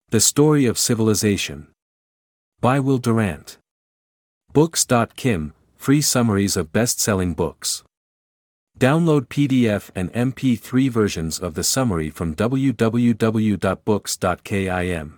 The Story of Civilization. By Will Durant. Books.kim, free summaries of best-selling books. Download PDF and MP3 versions of the summary from www.books.kim.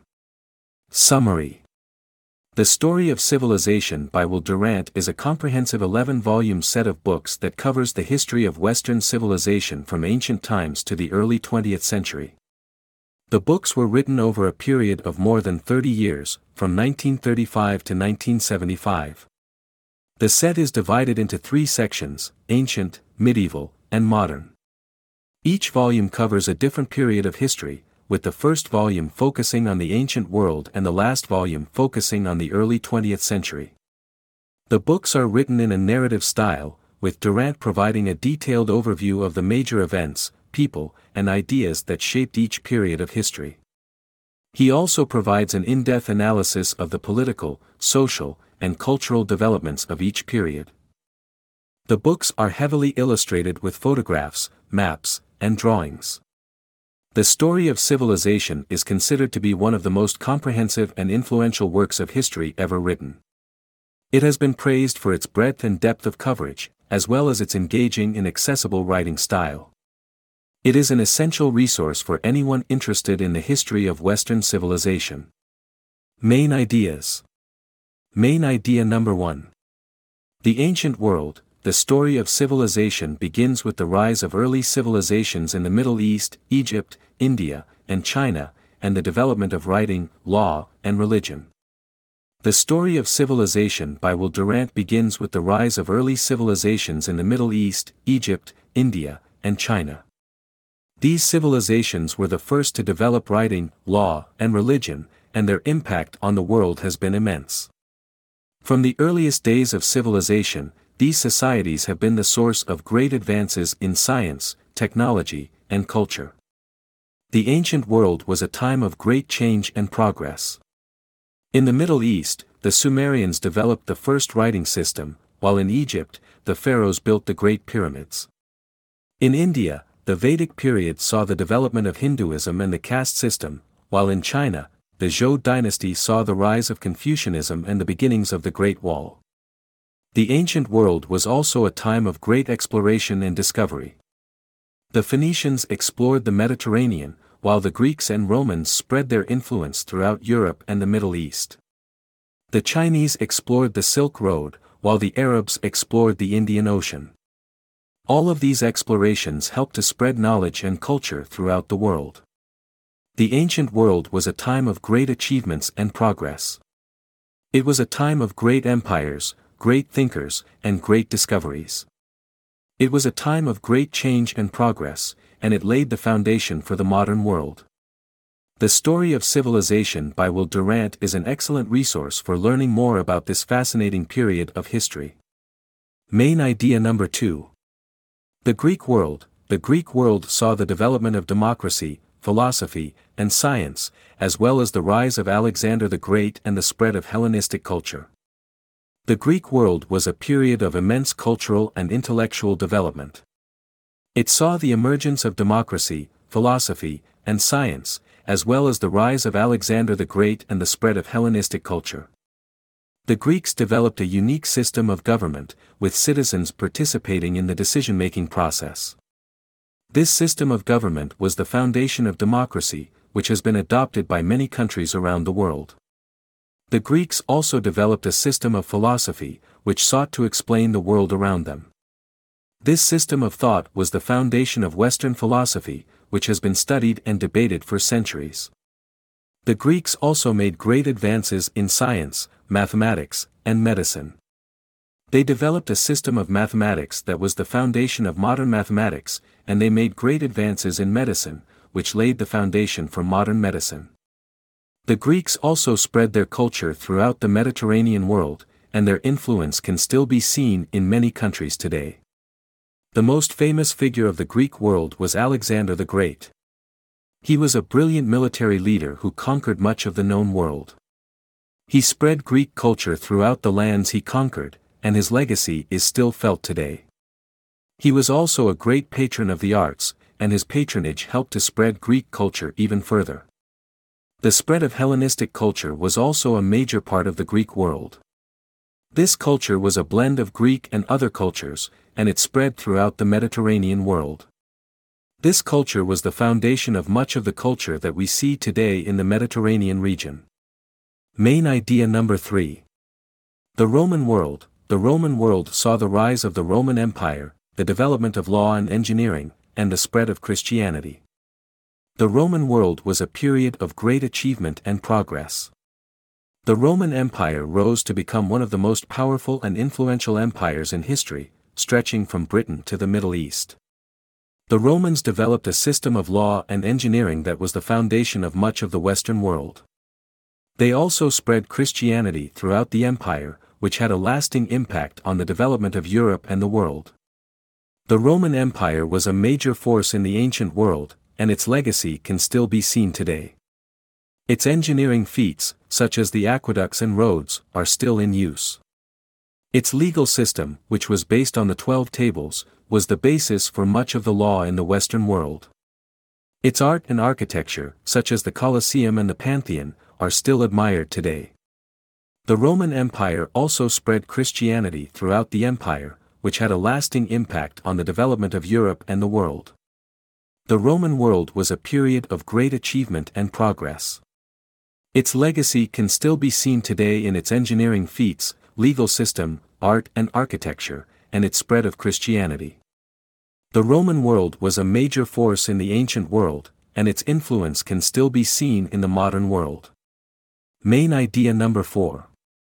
Summary. The Story of Civilization by Will Durant is a comprehensive 11-volume set of books that covers the history of Western civilization from ancient times to the early 20th century. The books were written over a period of more than 30 years, from 1935 to 1975. The set is divided into 3 sections: ancient, medieval, and modern. Each volume covers a different period of history, with the first volume focusing on the ancient world and the last volume focusing on the early 20th century. The books are written in a narrative style, with Durant providing a detailed overview of the major events, people, and ideas that shaped each period of history. He also provides an in-depth analysis of the political, social, and cultural developments of each period. The books are heavily illustrated with photographs, maps, and drawings. The Story of Civilization is considered to be one of the most comprehensive and influential works of history ever written. It has been praised for its breadth and depth of coverage, as well as its engaging and accessible writing style. It is an essential resource for anyone interested in the history of Western civilization. Main ideas. Main idea number 1. The ancient world, the story of civilization begins with the rise of early civilizations in the Middle East, Egypt, India, and China, and the development of writing, law, and religion. The Story of Civilization by Will Durant begins with the rise of early civilizations in the Middle East, Egypt, India, and China. These civilizations were the first to develop writing, law, and religion, and their impact on the world has been immense. From the earliest days of civilization, these societies have been the source of great advances in science, technology, and culture. The ancient world was a time of great change and progress. In the Middle East, the Sumerians developed the first writing system, while in Egypt, the pharaohs built the Great Pyramids. In India, the Vedic period saw the development of Hinduism and the caste system, while in China, the Zhou dynasty saw the rise of Confucianism and the beginnings of the Great Wall. The ancient world was also a time of great exploration and discovery. The Phoenicians explored the Mediterranean, while the Greeks and Romans spread their influence throughout Europe and the Middle East. The Chinese explored the Silk Road, while the Arabs explored the Indian Ocean. All of these explorations helped to spread knowledge and culture throughout the world. The ancient world was a time of great achievements and progress. It was a time of great empires, great thinkers, and great discoveries. It was a time of great change and progress, and it laid the foundation for the modern world. The Story of Civilization by Will Durant is an excellent resource for learning more about this fascinating period of history. Main idea number 2. The Greek world. The Greek world saw the development of democracy, philosophy, and science, as well as the rise of Alexander the Great and the spread of Hellenistic culture. The Greek world was a period of immense cultural and intellectual development. It saw the emergence of democracy, philosophy, and science, as well as the rise of Alexander the Great and the spread of Hellenistic culture. The Greeks developed a unique system of government, with citizens participating in the decision-making process. This system of government was the foundation of democracy, which has been adopted by many countries around the world. The Greeks also developed a system of philosophy, which sought to explain the world around them. This system of thought was the foundation of Western philosophy, which has been studied and debated for centuries. The Greeks also made great advances in science, mathematics, and medicine. They developed a system of mathematics that was the foundation of modern mathematics, and they made great advances in medicine, which laid the foundation for modern medicine. The Greeks also spread their culture throughout the Mediterranean world, and their influence can still be seen in many countries today. The most famous figure of the Greek world was Alexander the Great. He was a brilliant military leader who conquered much of the known world. He spread Greek culture throughout the lands he conquered, and his legacy is still felt today. He was also a great patron of the arts, and his patronage helped to spread Greek culture even further. The spread of Hellenistic culture was also a major part of the Greek world. This culture was a blend of Greek and other cultures, and it spread throughout the Mediterranean world. This culture was the foundation of much of the culture that we see today in the Mediterranean region. Main idea number 3. The Roman world. The Roman world saw the rise of the Roman Empire, the development of law and engineering, and the spread of Christianity. The Roman world was a period of great achievement and progress. The Roman Empire rose to become one of the most powerful and influential empires in history, stretching from Britain to the Middle East. The Romans developed a system of law and engineering that was the foundation of much of the Western world. They also spread Christianity throughout the empire, which had a lasting impact on the development of Europe and the world. The Roman Empire was a major force in the ancient world, and its legacy can still be seen today. Its engineering feats, such as the aqueducts and roads, are still in use. Its legal system, which was based on the 12 Tables, was the basis for much of the law in the Western world. Its art and architecture, such as the Colosseum and the Pantheon, are still admired today. The Roman Empire also spread Christianity throughout the empire, which had a lasting impact on the development of Europe and the world. The Roman world was a period of great achievement and progress. Its legacy can still be seen today in its engineering feats, legal system, art and architecture, and its spread of Christianity. The Roman world was a major force in the ancient world, and its influence can still be seen in the modern world. Main idea number 4.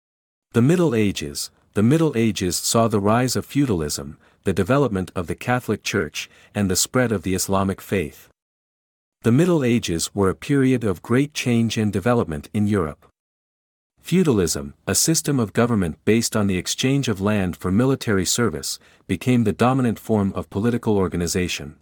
The Middle Ages. The Middle Ages saw the rise of feudalism, the development of the Catholic Church, and the spread of the Islamic faith. The Middle Ages were a period of great change and development in Europe. Feudalism, a system of government based on the exchange of land for military service, became the dominant form of political organization.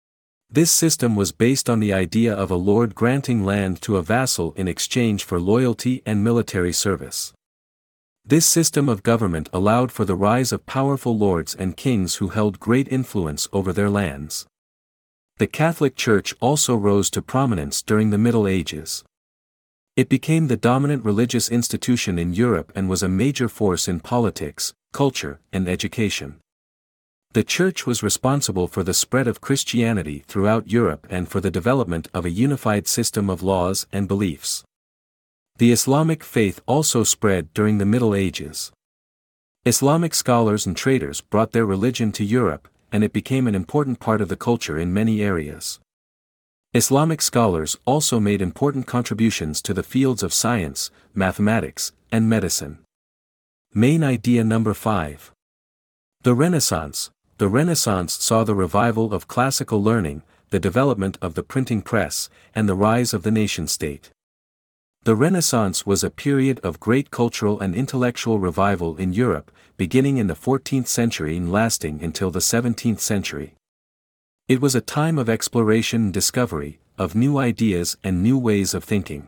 This system was based on the idea of a lord granting land to a vassal in exchange for loyalty and military service. This system of government allowed for the rise of powerful lords and kings who held great influence over their lands. The Catholic Church also rose to prominence during the Middle Ages. It became the dominant religious institution in Europe and was a major force in politics, culture, and education. The Church was responsible for the spread of Christianity throughout Europe and for the development of a unified system of laws and beliefs. The Islamic faith also spread during the Middle Ages. Islamic scholars and traders brought their religion to Europe, and it became an important part of the culture in many areas. Islamic scholars also made important contributions to the fields of science, mathematics, and medicine. Main idea number 5. The Renaissance. The Renaissance saw the revival of classical learning, the development of the printing press, and the rise of the nation-state. The Renaissance was a period of great cultural and intellectual revival in Europe, beginning in the 14th century and lasting until the 17th century. It was a time of exploration and discovery, of new ideas and new ways of thinking.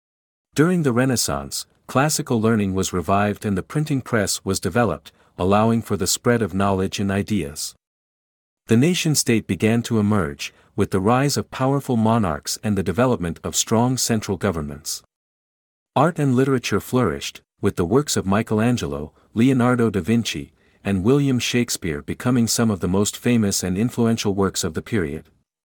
During the Renaissance, classical learning was revived and the printing press was developed, allowing for the spread of knowledge and ideas. The nation-state began to emerge, with the rise of powerful monarchs and the development of strong central governments. Art and literature flourished, with the works of Michelangelo, Leonardo da Vinci, and William Shakespeare becoming some of the most famous and influential works of the period.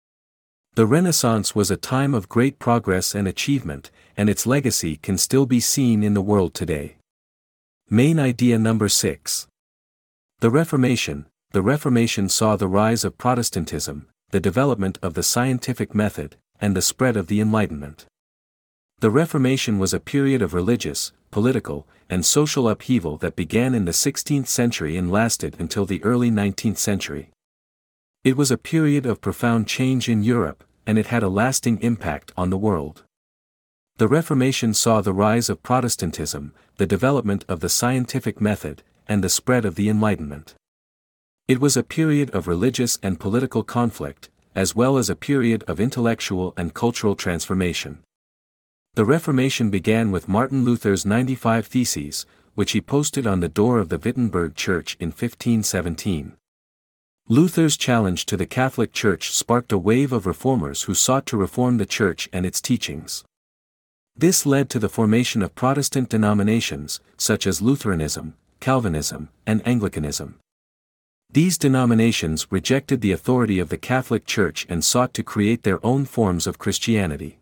The Renaissance was a time of great progress and achievement, and its legacy can still be seen in the world today. Main idea number 6. The Reformation. The Reformation saw the rise of Protestantism, the development of the scientific method, and the spread of the Enlightenment. The Reformation was a period of religious, political, and social upheaval that began in the 16th century and lasted until the early 19th century. It was a period of profound change in Europe, and it had a lasting impact on the world. The Reformation saw the rise of Protestantism, the development of the scientific method, and the spread of the Enlightenment. It was a period of religious and political conflict, as well as a period of intellectual and cultural transformation. The Reformation began with Martin Luther's 95 Theses, which he posted on the door of the Wittenberg Church in 1517. Luther's challenge to the Catholic Church sparked a wave of reformers who sought to reform the Church and its teachings. This led to the formation of Protestant denominations, such as Lutheranism, Calvinism, and Anglicanism. These denominations rejected the authority of the Catholic Church and sought to create their own forms of Christianity.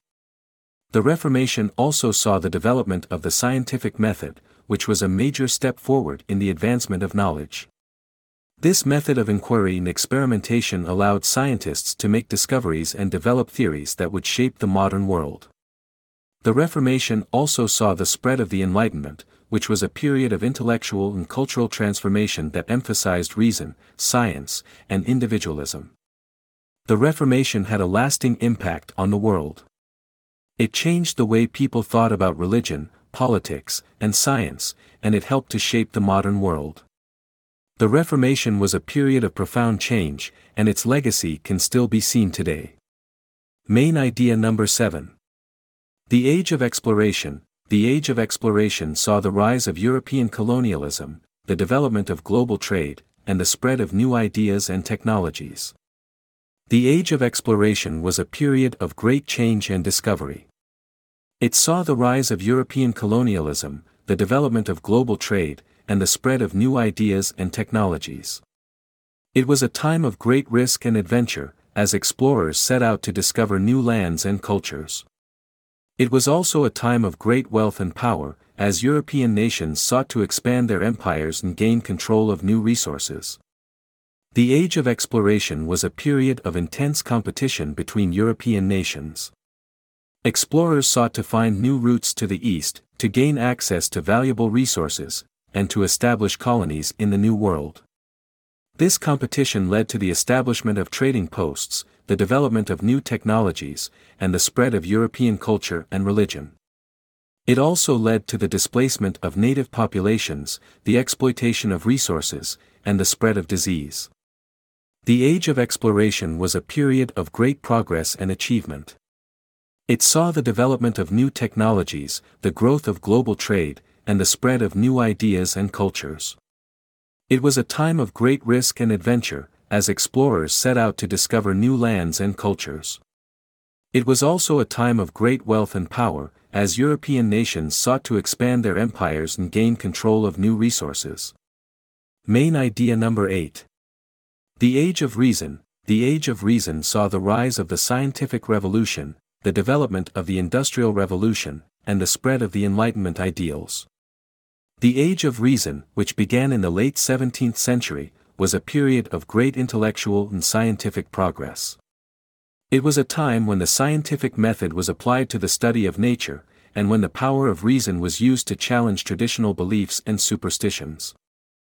The Reformation also saw the development of the scientific method, which was a major step forward in the advancement of knowledge. This method of inquiry and experimentation allowed scientists to make discoveries and develop theories that would shape the modern world. The Reformation also saw the spread of the Enlightenment, which was a period of intellectual and cultural transformation that emphasized reason, science, and individualism. The Reformation had a lasting impact on the world. It changed the way people thought about religion, politics, and science, and it helped to shape the modern world. The Reformation was a period of profound change, and its legacy can still be seen today. Main idea number 7. The Age of Exploration. The Age of Exploration saw the rise of European colonialism, the development of global trade, and the spread of new ideas and technologies. The Age of Exploration was a period of great change and discovery. It saw the rise of European colonialism, the development of global trade, and the spread of new ideas and technologies. It was a time of great risk and adventure, as explorers set out to discover new lands and cultures. It was also a time of great wealth and power, as European nations sought to expand their empires and gain control of new resources. The Age of Exploration was a period of intense competition between European nations. Explorers sought to find new routes to the east, to gain access to valuable resources, and to establish colonies in the New World. This competition led to the establishment of trading posts, the development of new technologies, and the spread of European culture and religion. It also led to the displacement of native populations, the exploitation of resources, and the spread of disease. The Age of Exploration was a period of great progress and achievement. It saw the development of new technologies, the growth of global trade, and the spread of new ideas and cultures. It was a time of great risk and adventure, as explorers set out to discover new lands and cultures. It was also a time of great wealth and power, as European nations sought to expand their empires and gain control of new resources. Main idea number 8. The Age of Reason. The Age of Reason saw the rise of the scientific revolution, the development of the Industrial Revolution, and the spread of the Enlightenment ideals. The Age of Reason, which began in the late 17th century, was a period of great intellectual and scientific progress. It was a time when the scientific method was applied to the study of nature, and when the power of reason was used to challenge traditional beliefs and superstitions.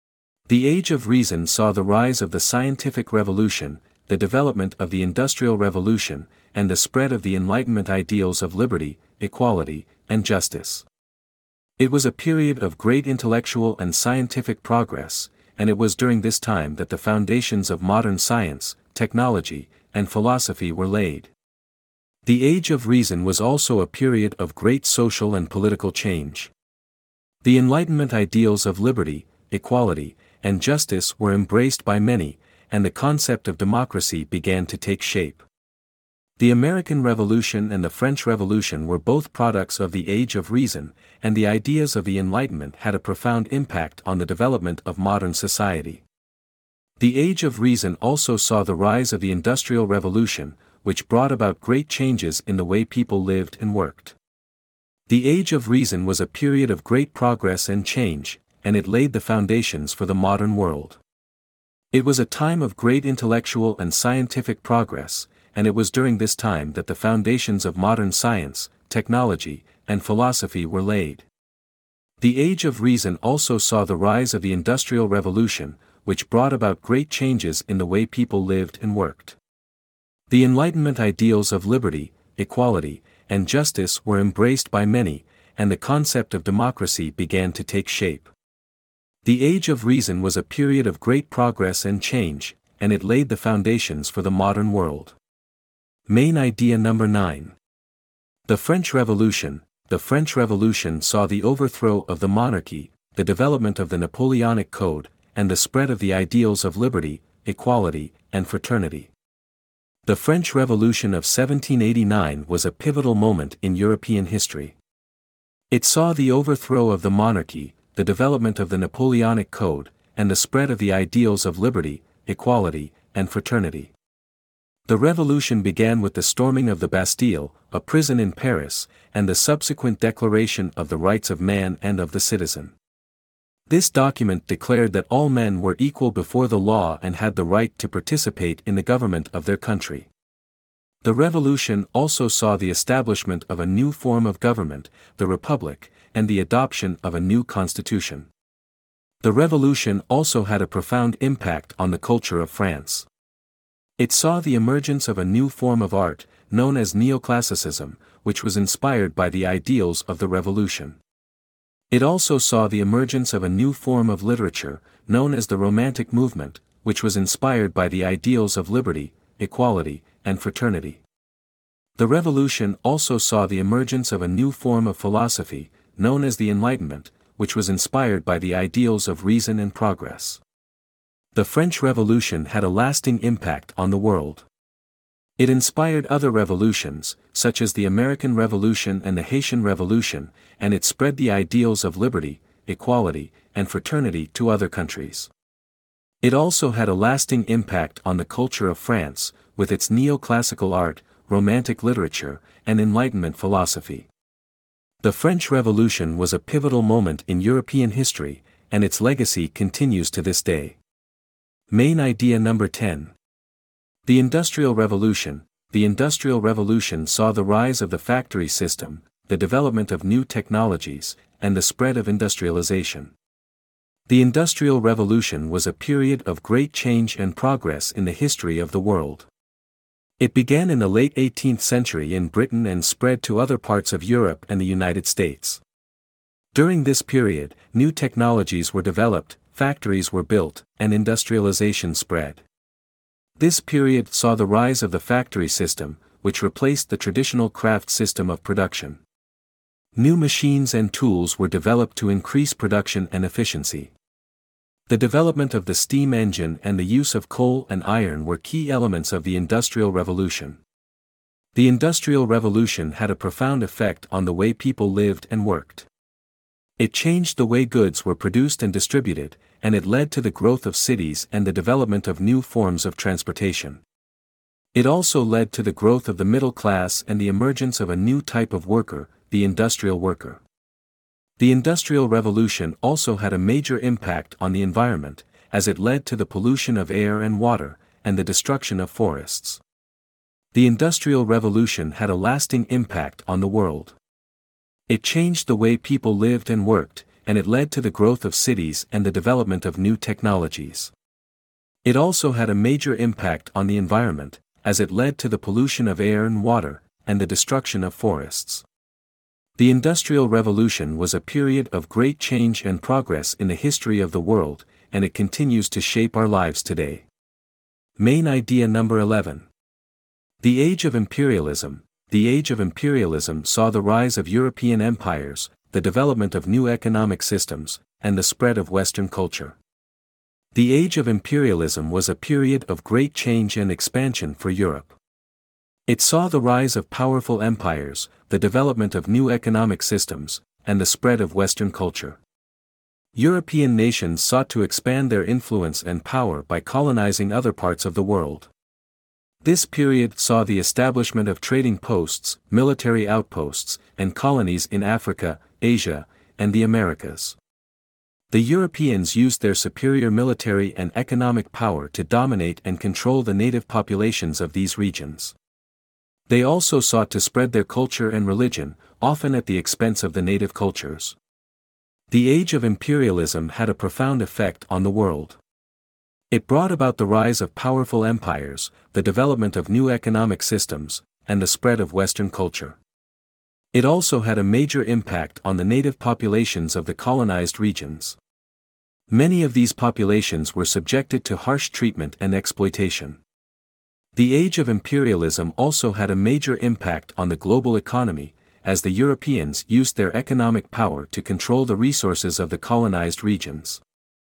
The Age of Reason saw the rise of the scientific revolution, the development of the Industrial Revolution, and the spread of the Enlightenment ideals of liberty, equality, and justice. It was a period of great intellectual and scientific progress, and it was during this time that the foundations of modern science, technology, and philosophy were laid. The Age of Reason was also a period of great social and political change. The Enlightenment ideals of liberty, equality, and justice were embraced by many, and the concept of democracy began to take shape. The American Revolution and the French Revolution were both products of the Age of Reason, and the ideas of the Enlightenment had a profound impact on the development of modern society. The Age of Reason also saw the rise of the Industrial Revolution, which brought about great changes in the way people lived and worked. The Age of Reason was a period of great progress and change, and it laid the foundations for the modern world. It was a time of great intellectual and scientific progress, and it was during this time that the foundations of modern science, technology, and philosophy were laid. The Age of Reason also saw the rise of the Industrial Revolution, which brought about great changes in the way people lived and worked. The Enlightenment ideals of liberty, equality, and justice were embraced by many, and the concept of democracy began to take shape. The Age of Reason was a period of great progress and change, and it laid the foundations for the modern world. Main idea number 9. The French Revolution. The French Revolution saw the overthrow of the monarchy, the development of the Napoleonic Code, and the spread of the ideals of liberty, equality, and fraternity. The French Revolution of 1789 was a pivotal moment in European history. It saw the overthrow of the monarchy, the development of the Napoleonic Code, and the spread of the ideals of liberty, equality, and fraternity. The revolution began with the storming of the Bastille, a prison in Paris, and the subsequent Declaration of the Rights of Man and of the Citizen. This document declared that all men were equal before the law and had the right to participate in the government of their country. The revolution also saw the establishment of a new form of government, the Republic, and the adoption of a new constitution. The revolution also had a profound impact on the culture of France. It saw the emergence of a new form of art, known as neoclassicism, which was inspired by the ideals of the revolution. It also saw the emergence of a new form of literature, known as the Romantic movement, which was inspired by the ideals of liberty, equality, and fraternity. The revolution also saw the emergence of a new form of philosophy, known as the Enlightenment, which was inspired by the ideals of reason and progress. The French Revolution had a lasting impact on the world. It inspired other revolutions, such as the American Revolution and the Haitian Revolution, and it spread the ideals of liberty, equality, and fraternity to other countries. It also had a lasting impact on the culture of France, with its neoclassical art, Romantic literature, and Enlightenment philosophy. The French Revolution was a pivotal moment in European history, and its legacy continues to this day. Main idea number 10. The Industrial Revolution. The Industrial Revolution saw the rise of the factory system, the development of new technologies, and the spread of industrialization. The Industrial Revolution was a period of great change and progress in the history of the world. It began in the late 18th century in Britain and spread to other parts of Europe and the United States. During this period, new technologies were developed, factories were built, and industrialization spread. This period saw the rise of the factory system, which replaced the traditional craft system of production. New machines and tools were developed to increase production and efficiency. The development of the steam engine and the use of coal and iron were key elements of the Industrial Revolution. The Industrial Revolution had a profound effect on the way people lived and worked. It changed the way goods were produced and distributed, and it led to the growth of cities and the development of new forms of transportation. It also led to the growth of the middle class and the emergence of a new type of worker, the industrial worker. The Industrial Revolution also had a major impact on the environment, as it led to the pollution of air and water, and the destruction of forests. The Industrial Revolution had a lasting impact on the world. It changed the way people lived and worked, and it led to the growth of cities and the development of new technologies. It also had a major impact on the environment, as it led to the pollution of air and water, and the destruction of forests. The Industrial Revolution was a period of great change and progress in the history of the world, and it continues to shape our lives today. Main idea number 11. The Age of Imperialism. The Age of Imperialism saw the rise of European empires, the development of new economic systems, and the spread of Western culture. The Age of Imperialism was a period of great change and expansion for Europe. It saw the rise of powerful empires, the development of new economic systems, and the spread of Western culture. European nations sought to expand their influence and power by colonizing other parts of the world. This period saw the establishment of trading posts, military outposts, and colonies in Africa, Asia, and the Americas. The Europeans used their superior military and economic power to dominate and control the native populations of these regions. They also sought to spread their culture and religion, often at the expense of the native cultures. The Age of Imperialism had a profound effect on the world. It brought about the rise of powerful empires, the development of new economic systems, and the spread of Western culture. It also had a major impact on the native populations of the colonized regions. Many of these populations were subjected to harsh treatment and exploitation. The Age of Imperialism also had a major impact on the global economy, as the Europeans used their economic power to control the resources of the colonized regions.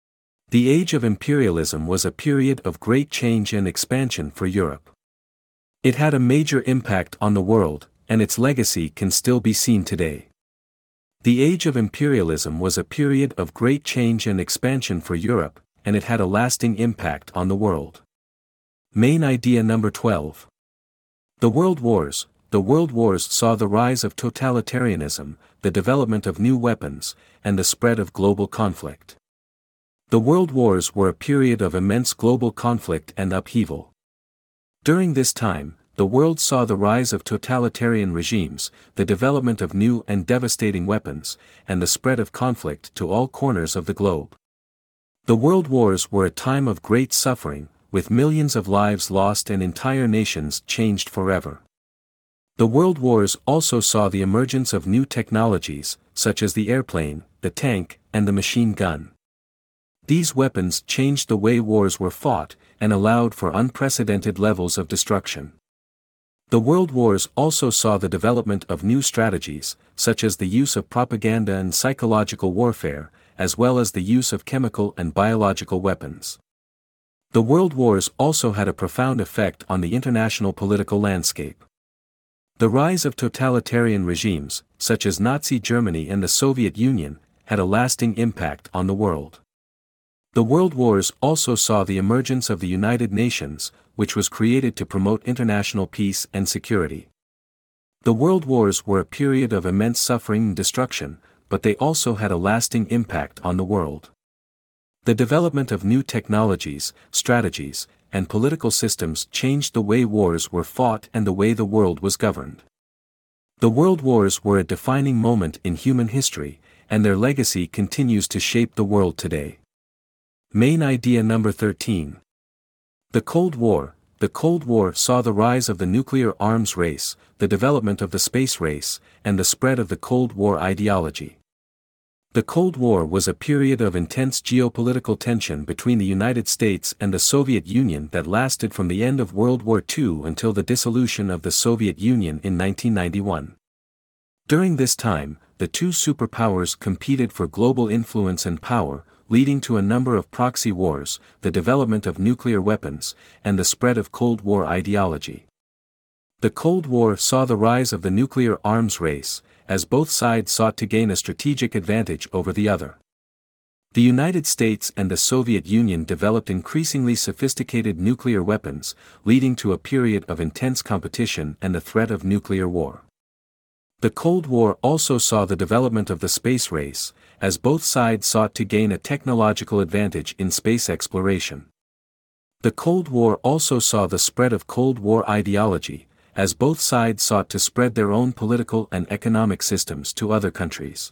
The Age of Imperialism was a period of great change and expansion for Europe. It had a major impact on the world, and its legacy can still be seen today. The age of imperialism was a period of great change and expansion for Europe, and it had a lasting impact on the world. Main idea number 12. The World Wars. The World Wars saw the rise of totalitarianism, the development of new weapons, and the spread of global conflict. The World Wars were a period of immense global conflict and upheaval. During this time, the world saw the rise of totalitarian regimes, the development of new and devastating weapons, and the spread of conflict to all corners of the globe. The World Wars were a time of great suffering, with millions of lives lost and entire nations changed forever. The World Wars also saw the emergence of new technologies, such as the airplane, the tank, and the machine gun. These weapons changed the way wars were fought, and allowed for unprecedented levels of destruction. The World Wars also saw the development of new strategies, such as the use of propaganda and psychological warfare, as well as the use of chemical and biological weapons. The World Wars also had a profound effect on the international political landscape. The rise of totalitarian regimes, such as Nazi Germany and the Soviet Union, had a lasting impact on the world. The World Wars also saw the emergence of the United Nations, which was created to promote international peace and security. The World Wars were a period of immense suffering and destruction, but they also had a lasting impact on the world. The development of new technologies, strategies, and political systems changed the way wars were fought and the way the world was governed. The World Wars were a defining moment in human history, and their legacy continues to shape the world today. Main idea number 13. The Cold War. The Cold War saw the rise of the nuclear arms race, the development of the space race, and the spread of the Cold War ideology. The Cold War was a period of intense geopolitical tension between the United States and the Soviet Union that lasted from the end of World War II until the dissolution of the Soviet Union in 1991. During this time, the two superpowers competed for global influence and power, leading to a number of proxy wars, the development of nuclear weapons, and the spread of Cold War ideology. The Cold War saw the rise of the nuclear arms race, as both sides sought to gain a strategic advantage over the other. The United States and the Soviet Union developed increasingly sophisticated nuclear weapons, leading to a period of intense competition and the threat of nuclear war. The Cold War also saw the development of the space race, as both sides sought to gain a technological advantage in space exploration. The Cold War also saw the spread of Cold War ideology, as both sides sought to spread their own political and economic systems to other countries.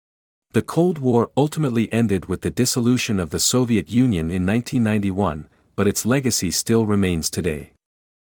The Cold War ultimately ended with the dissolution of the Soviet Union in 1991, but its legacy still remains today.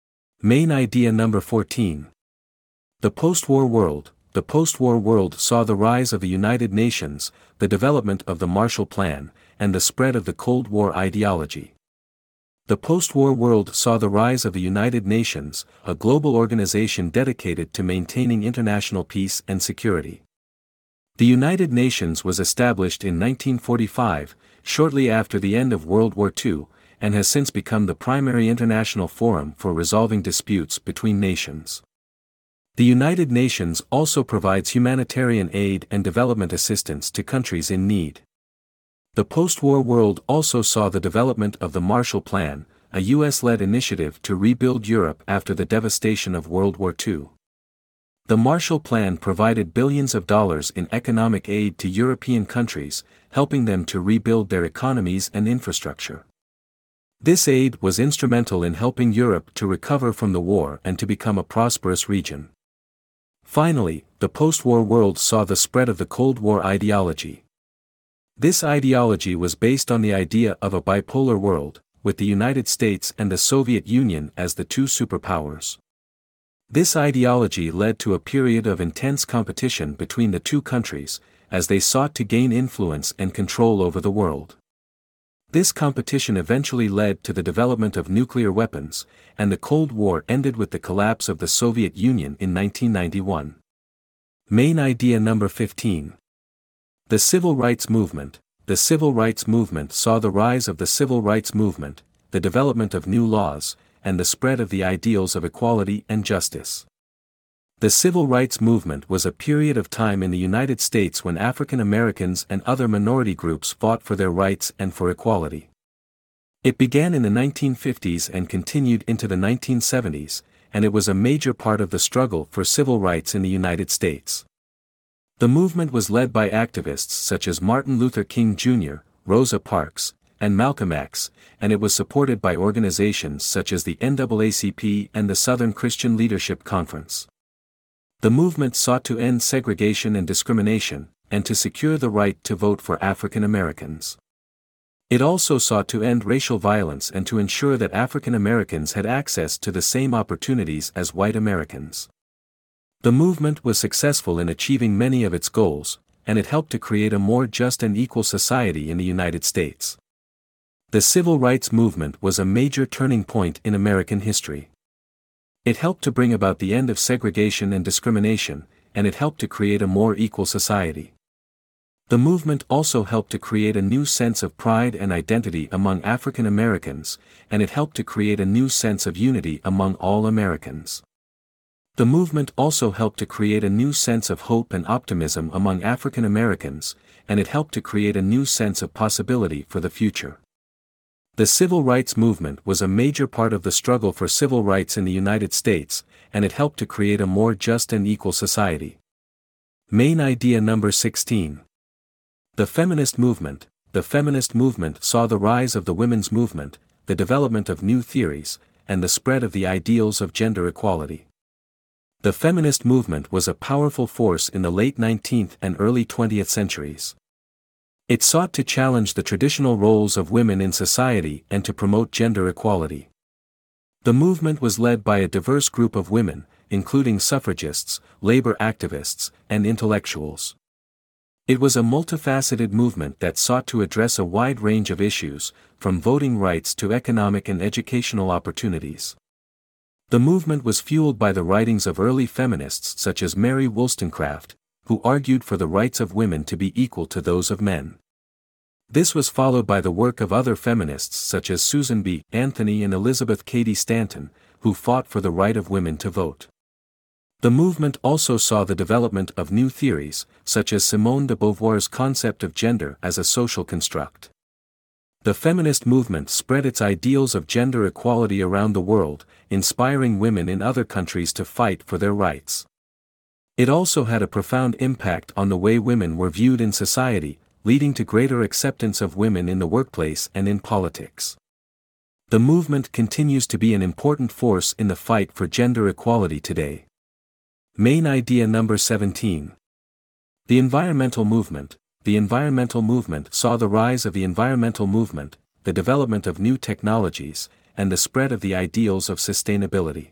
Main idea number 14. The post-war world. The post-war world saw the rise of the United Nations, the development of the Marshall Plan, and the spread of the Cold War ideology. The post-war world saw the rise of the United Nations, a global organization dedicated to maintaining international peace and security. The United Nations was established in 1945, shortly after the end of World War II, and has since become the primary international forum for resolving disputes between nations. The United Nations also provides humanitarian aid and development assistance to countries in need. The post-war world also saw the development of the Marshall Plan, a US-led initiative to rebuild Europe after the devastation of World War II. The Marshall Plan provided billions of dollars in economic aid to European countries, helping them to rebuild their economies and infrastructure. This aid was instrumental in helping Europe to recover from the war and to become a prosperous region. Finally, the post-war world saw the spread of the Cold War ideology. This ideology was based on the idea of a bipolar world, with the United States and the Soviet Union as the two superpowers. This ideology led to a period of intense competition between the two countries, as they sought to gain influence and control over the world. This competition eventually led to the development of nuclear weapons, and the Cold War ended with the collapse of the Soviet Union in 1991. Main idea number 15. The Civil Rights Movement. The Civil Rights Movement saw the rise of the Civil Rights Movement, the development of new laws, and the spread of the ideals of equality and justice. The Civil Rights Movement was a period of time in the United States when African Americans and other minority groups fought for their rights and for equality. It began in the 1950s and continued into the 1970s, and it was a major part of the struggle for civil rights in the United States. The movement was led by activists such as Martin Luther King Jr., Rosa Parks, and Malcolm X, and it was supported by organizations such as the NAACP and the Southern Christian Leadership Conference. The movement sought to end segregation and discrimination, and to secure the right to vote for African Americans. It also sought to end racial violence and to ensure that African Americans had access to the same opportunities as white Americans. The movement was successful in achieving many of its goals, and it helped to create a more just and equal society in the United States. The Civil Rights Movement was a major turning point in American history. It helped to bring about the end of segregation and discrimination, and it helped to create a more equal society. The movement also helped to create a new sense of pride and identity among African Americans, and it helped to create a new sense of unity among all Americans. The movement also helped to create a new sense of hope and optimism among African Americans, and it helped to create a new sense of possibility for the future. The Civil Rights Movement was a major part of the struggle for civil rights in the United States, and it helped to create a more just and equal society. Main idea number 16. The feminist movement. The feminist movement saw the rise of the women's movement, the development of new theories, and the spread of the ideals of gender equality. The feminist movement was a powerful force in the late 19th and early 20th centuries. It sought to challenge the traditional roles of women in society and to promote gender equality. The movement was led by a diverse group of women, including suffragists, labor activists, and intellectuals. It was a multifaceted movement that sought to address a wide range of issues, from voting rights to economic and educational opportunities. The movement was fueled by the writings of early feminists such as Mary Wollstonecraft, who argued for the rights of women to be equal to those of men. This was followed by the work of other feminists such as Susan B. Anthony and Elizabeth Cady Stanton, who fought for the right of women to vote. The movement also saw the development of new theories, such as Simone de Beauvoir's concept of gender as a social construct. The feminist movement spread its ideals of gender equality around the world, inspiring women in other countries to fight for their rights. It also had a profound impact on the way women were viewed in society, leading to greater acceptance of women in the workplace and in politics. The movement continues to be an important force in the fight for gender equality today. Main idea number 17. The environmental movement. The environmental movement saw the rise of the environmental movement, the development of new technologies, and the spread of the ideals of sustainability.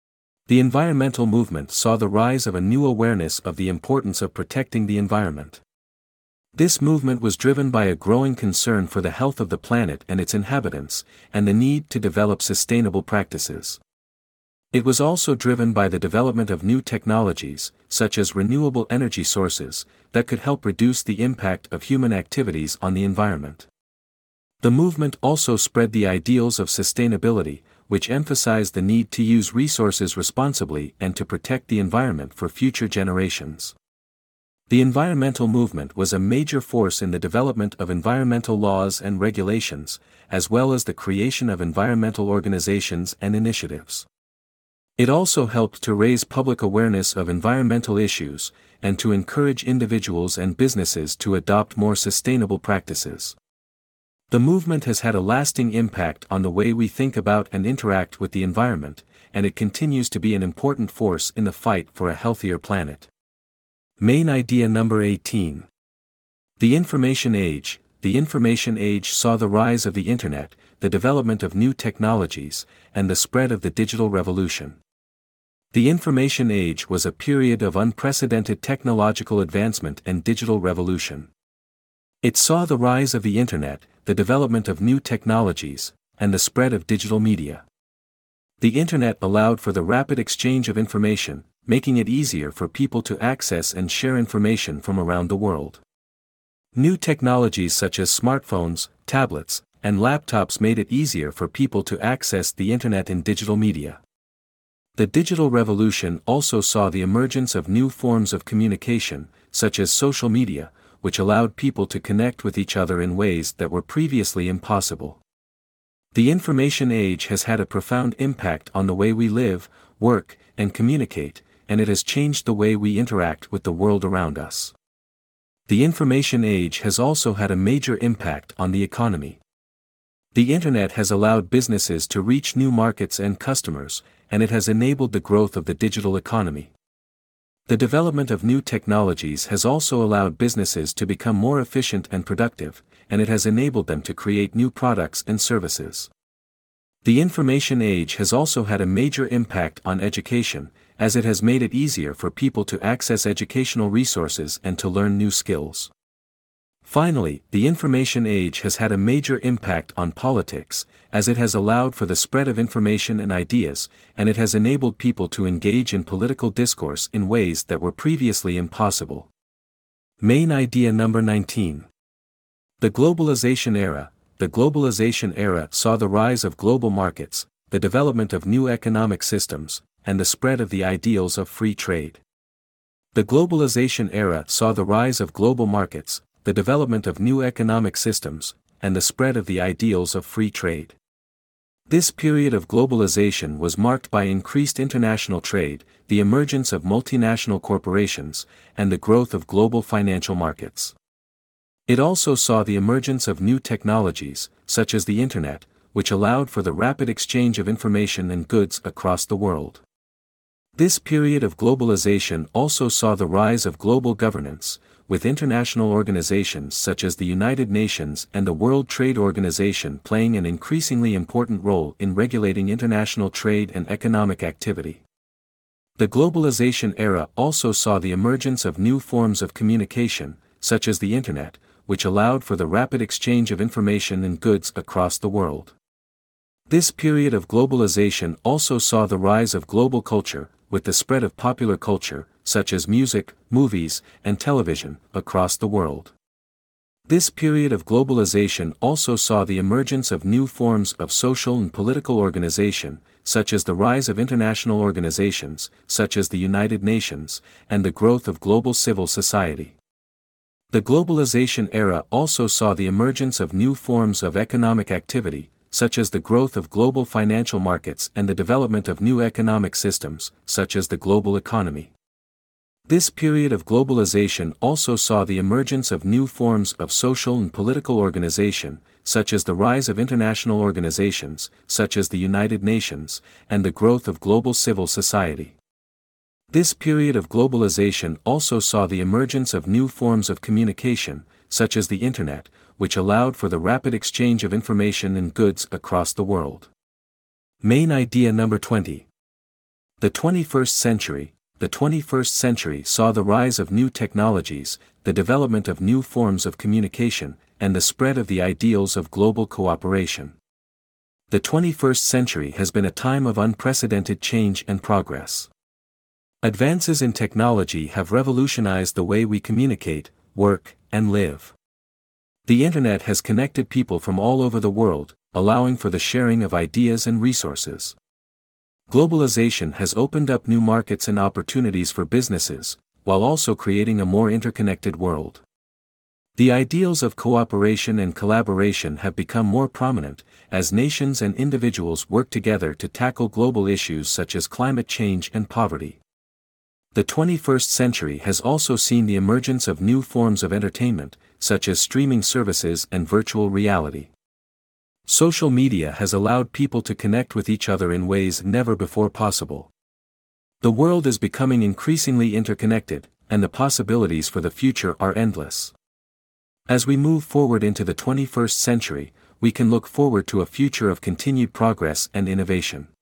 The environmental movement saw the rise of a new awareness of the importance of protecting the environment. This movement was driven by a growing concern for the health of the planet and its inhabitants, and the need to develop sustainable practices. It was also driven by the development of new technologies, such as renewable energy sources, that could help reduce the impact of human activities on the environment. The movement also spread the ideals of sustainability, which emphasized the need to use resources responsibly and to protect the environment for future generations. The environmental movement was a major force in the development of environmental laws and regulations, as well as the creation of environmental organizations and initiatives. It also helped to raise public awareness of environmental issues, and to encourage individuals and businesses to adopt more sustainable practices. The movement has had a lasting impact on the way we think about and interact with the environment, and it continues to be an important force in the fight for a healthier planet. Main idea number 18. The Information Age. The Information Age saw the rise of the Internet, the development of new technologies, and the spread of the digital revolution. The Information Age was a period of unprecedented technological advancement and digital revolution. It saw the rise of the Internet, the development of new technologies, and the spread of digital media. The Internet allowed for the rapid exchange of information, making it easier for people to access and share information from around the world. New technologies such as smartphones, tablets, and laptops made it easier for people to access the Internet in digital media. The digital revolution also saw the emergence of new forms of communication, such as social media, which allowed people to connect with each other in ways that were previously impossible. The information age has had a profound impact on the way we live, work, and communicate, and it has changed the way we interact with the world around us. The information age has also had a major impact on the economy. The Internet has allowed businesses to reach new markets and customers, and it has enabled the growth of the digital economy. The development of new technologies has also allowed businesses to become more efficient and productive, and it has enabled them to create new products and services. The information age has also had a major impact on education, as it has made it easier for people to access educational resources and to learn new skills. Finally, the information age has had a major impact on politics, as it has allowed for the spread of information and ideas, and it has enabled people to engage in political discourse in ways that were previously impossible. Main idea number 19. The globalization era. The globalization era saw the rise of global markets, the development of new economic systems, and the spread of the ideals of free trade. The globalization era saw the rise of global markets, the development of new economic systems, and the spread of the ideals of free trade. This period of globalization was marked by increased international trade, the emergence of multinational corporations, and the growth of global financial markets. It also saw the emergence of new technologies, such as the Internet, which allowed for the rapid exchange of information and goods across the world. This period of globalization also saw the rise of global governance, with international organizations such as the United Nations and the World Trade Organization playing an increasingly important role in regulating international trade and economic activity. The globalization era also saw the emergence of new forms of communication, such as the Internet, which allowed for the rapid exchange of information and goods across the world. This period of globalization also saw the rise of global culture, with the spread of popular culture, such as music, movies, and television, across the world. This period of globalization also saw the emergence of new forms of social and political organization, such as the rise of international organizations, such as the United Nations, and the growth of global civil society. The globalization era also saw the emergence of new forms of economic activity, such as the growth of global financial markets and the development of new economic systems, such as the global economy. This period of globalization also saw the emergence of new forms of social and political organization, such as the rise of international organizations, such as the United Nations, and the growth of global civil society. This period of globalization also saw the emergence of new forms of communication, such as the Internet, which allowed for the rapid exchange of information and goods across the world. Main idea number 20. The 21st century. The 21st century saw the rise of new technologies, the development of new forms of communication, and the spread of the ideals of global cooperation. The 21st century has been a time of unprecedented change and progress. Advances in technology have revolutionized the way we communicate, work, and live. The Internet has connected people from all over the world, allowing for the sharing of ideas and resources. Globalization has opened up new markets and opportunities for businesses, while also creating a more interconnected world. The ideals of cooperation and collaboration have become more prominent, as nations and individuals work together to tackle global issues such as climate change and poverty. The 21st century has also seen the emergence of new forms of entertainment, such as streaming services and virtual reality. Social media has allowed people to connect with each other in ways never before possible. The world is becoming increasingly interconnected, and the possibilities for the future are endless. As we move forward into the 21st century, we can look forward to a future of continued progress and innovation.